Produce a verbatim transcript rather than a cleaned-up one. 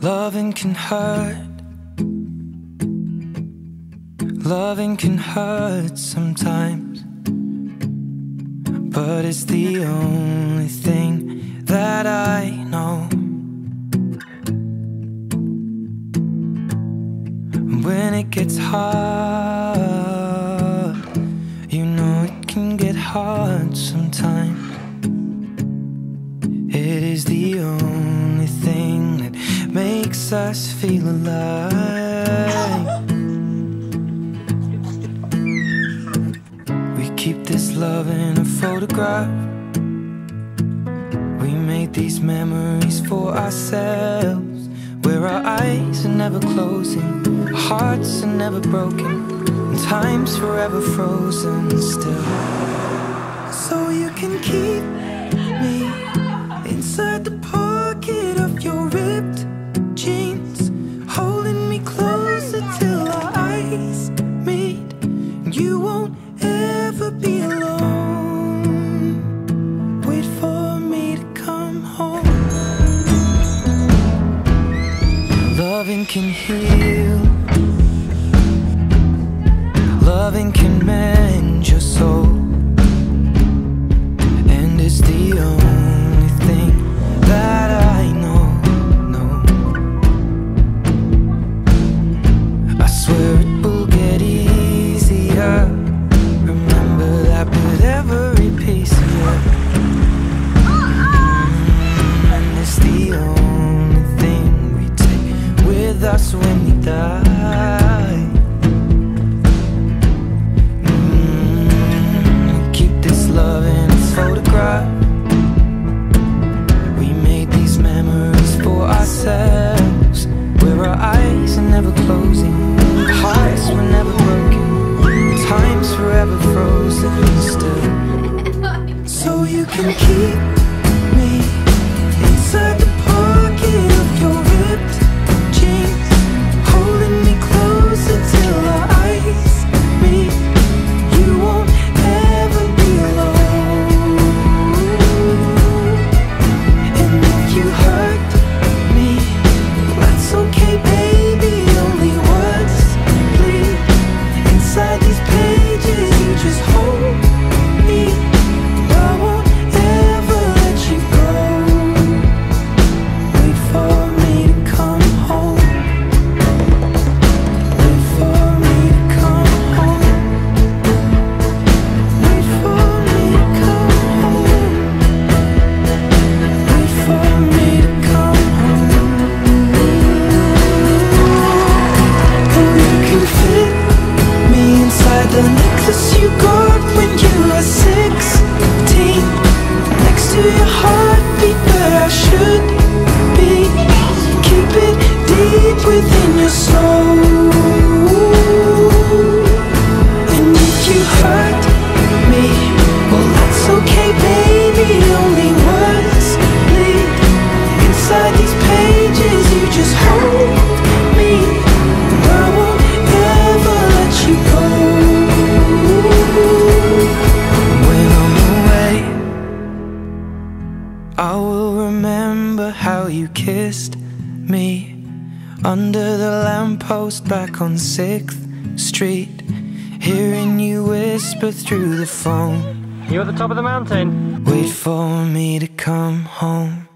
Loving can hurt. Loving can hurt sometimes, but it's the only thing that I know. When it gets hard, you know it can get hard sometimes. It is the only thing that makes us feel alive. We keep this love in a photograph. We made these memories for ourselves, where our eyes are never closing, hearts are never broken, and time's forever frozen still. So you can keep me inside the pocket of your ripped jeans, holding me closer till our eyes meet. You won't ever be alone. Wait for me to come home. Loving can heal. Loving can mend your soul, and it's the only thing that I know, no. I swear it will get easier. Remember that with every piece of you. Mm, and it's the only thing we take with us when we die. Mm, we keep this love in its photograph. For ourselves, where our eyes are never closing, hearts were never broken, time's forever frozen still. So you can keep me inside the pocket of your ripped jeans, holding me closer till our eyes meet. You won't ever be alone. And if you hurt, okay, baby, only words bleed inside these pages. You just hold me. I won't ever let you go. Wait for me to come home. Wait for me to come home. Wait for me to come home. Wait for me to come home. The necklace you got when you were sixteen, next to your heartbeat where I should be. Keep it deep within your soul. And if you hurt me, well that's okay, baby. Only words bleed inside these pages. You just hold me. I won't ever let you go. I will remember how you kissed me under the lamppost back on sixth street, hearing you whisper through the phone. You at the top of the mountain? Wait for me to come home.